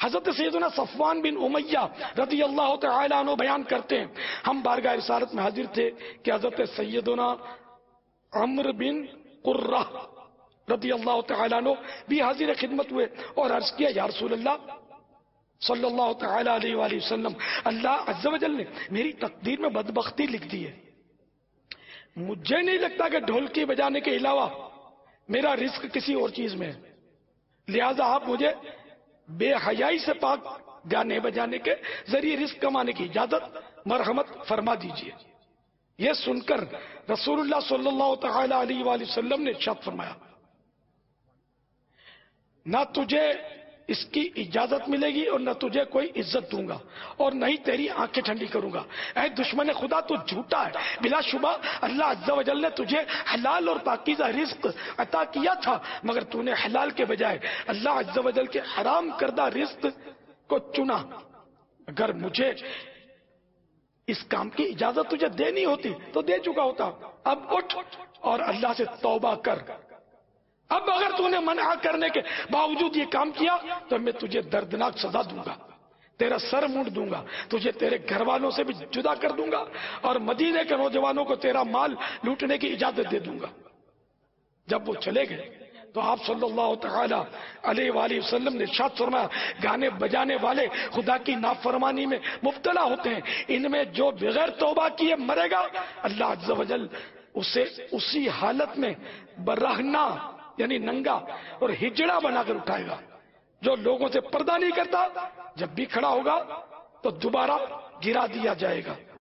حضرت سیدنا صفوان بن امیہ رضی اللہ تعالیٰ عنہ بیان کرتے ہیں، ہم بارگاہ رسالت میں حاضر تھے کہ حضرت سیدنا عمرو بن قرہ رضی اللہ تعالیٰ عنہ بھی حاضر خدمت ہوئے اور عرض کیا یا رسول اللہ صلی اللہ تعالیٰ علیہ وآلہ وسلم، اللہ عز و جل نے میری تقدیر میں بدبختی لکھ دی ہے، مجھے نہیں لگتا کہ ڈھولکی بجانے کے علاوہ میرا رزق کسی اور چیز میں ہے، لہذا آپ مجھے بے حیائی سے پاک گانے بجانے کے ذریعے رزق کمانے کی اجازت مرحمت فرما دیجیے۔ یہ سن کر رسول اللہ صلی اللہ تعالی علیہ وآلہ وسلم نے ارشاد فرمایا، نہ تجھے اس کی اجازت ملے گی اور نہ تجھے کوئی عزت دوں گا اور نہ ہی تیری آنکھیں ٹھنڈی کروں گا، اے دشمن خدا تو جھوٹا ہے، بلا شبہ اللہ عز و جل نے تجھے حلال اور پاکیزہ رزق عطا کیا تھا، مگر تو نے حلال کے بجائے اللہ عز و جل کے حرام کردہ رزق کو چنا، اگر مجھے اس کام کی اجازت تجھے دینی ہوتی تو دے چکا ہوتا، اب اٹھ اور اللہ سے توبہ کر، اب اگر تو نے منع کرنے کے باوجود یہ کام کیا تو میں تجھے دردناک سزا دوں گا، تیرا سر مونڈ دوں گا، تجھے تیرے گھر والوں سے بھی جدا کر دوں گا اور مدینے کے نوجوانوں کو تیرا مال لوٹنے کی اجازت دے دوں گا۔ جب وہ چلے گئے تو آپ صلی اللہ تعالی علیہ وآلہ وسلم نے ارشاد فرمایا، گانے بجانے والے خدا کی نافرمانی میں مبتلا ہوتے ہیں، ان میں جو بغیر توبہ کیے مرے گا اللہ عز و جل اسے اسی حالت میں برہنہ یعنی ننگا اور ہجڑا بنا کر اٹھائے گا، جو لوگوں سے پردہ نہیں کرتا جب بھی کھڑا ہوگا تو دوبارہ گرا دیا جائے گا۔